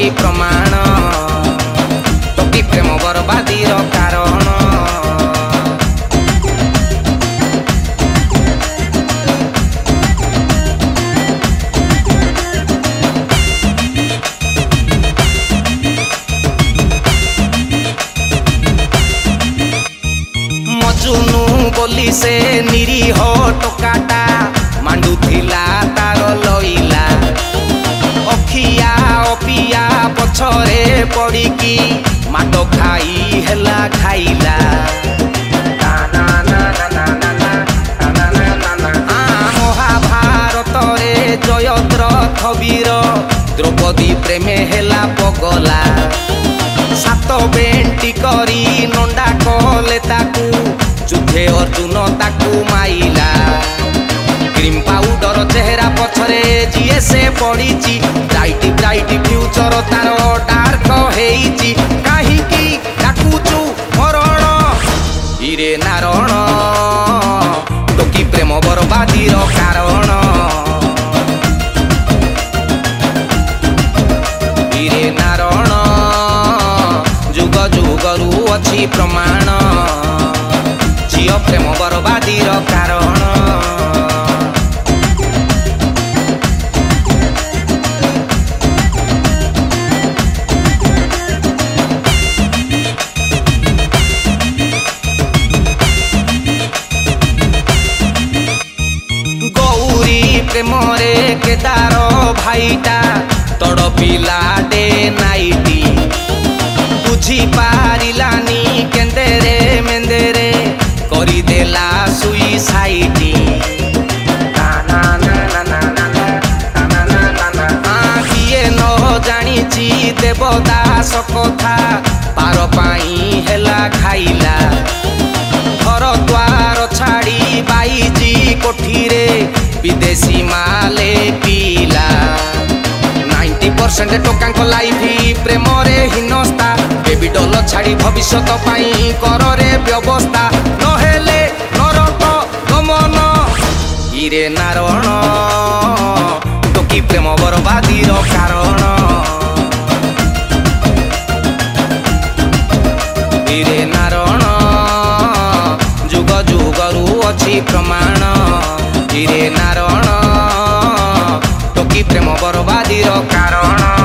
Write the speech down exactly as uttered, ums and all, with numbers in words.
ଅଛି ପ୍ରମାଣ ଟୋକି ପ୍ରେମ ବରବାଦୀର କାରଣ। ମଜୁନୁ ବୋଲି ସେ ନିରୀହ ଟୋକାଟା ମାଣ୍ଡୁଥିଲା ତାର ଲଇଲା ଅଖିଆ ଅପିଆ ପଛରେ ପଡ଼ିକି ମାଡ଼ ଖାଇ ହେଲା ଖାଇଲା। ମହାଭାରତରେ ଜୟଦ୍ରଥ ବୀର ଦ୍ରୌପଦୀ ପ୍ରେମେ ହେଲା ପଗଲା ସାତ ବେଣ୍ଟି କରି ନଣ୍ଡା କଲେ ତାକୁ ଯୁଦ୍ଧେ ଅର୍ଜୁନ ତାକୁ ମାଇଲା। କ୍ରିମ୍ ପାଉଡର ଚେହେରା ପଛରେ ଯିଏ ସେ ପଡ଼ିଛି ବ୍ରାଇଟ୍ ବ୍ରାଇଟ୍ ଫ୍ୟୁଚର ତାର ଡାର୍କ ହେଇଛି। କାହିଁକି ଡାକୁଛୁ ମରଣ ହିରେ ନାରଣ ଟୋକି ପ୍ରେମ ବରବାଦୀର କାରଣ। ହିରେ ନାରଣ ଯୁଗ ଯୁଗରୁ ଅଛି ପ୍ରମାଣ ଝିଅ ପ୍ରେମ ବରବାଦୀର କାରଣ। ଗୌରୀ ପ୍ରେମରେ କେଦାର ଭାଇଟା ତଡ଼ ପିଲାଟେ ନାଇଟି ବୁଝି ପାରିଲାନି କେନ୍ଦେରେ ମେନ୍ଦେରେ କରିଦେଲା ସୁଇସାଇଟି। କିଏ ନ ଜାଣିଛି ଦେବଦାସ କଥା ପାର ପାଇଁ ହେଲା ଖାଇଲା ଘର ଦ୍ୱାର ଛାଡ଼ି ବାଇଜି କୋଠିରେ ବିଦେଶୀ ମାଲେ ପିଲା। ନାଇଣ୍ଟି ପରସେଣ୍ଟ ଟୋକାଙ୍କ ଲାଇଫ ପ୍ରେମରେ ହୀନସ୍ତା ବେବି ଡଲ ଛାଡ଼ି ଭବିଷ୍ୟତ ପାଇଁ କରରେ ବ୍ୟବସ୍ଥା ନହେଲେ ନରକ ଗମନ ହିରେ ନାରଣ ଟୋକି ପ୍ରେମ ବରବାଦୀର କାରଣ। ହିରେ ନାରଣ ଯୁଗ ଯୁଗରୁ ଅଛି ପ୍ରମାଣ ହିରେ ନାରଣ ଟୋକି ପ୍ରେମ ବରବାଦୀର କାରଣ।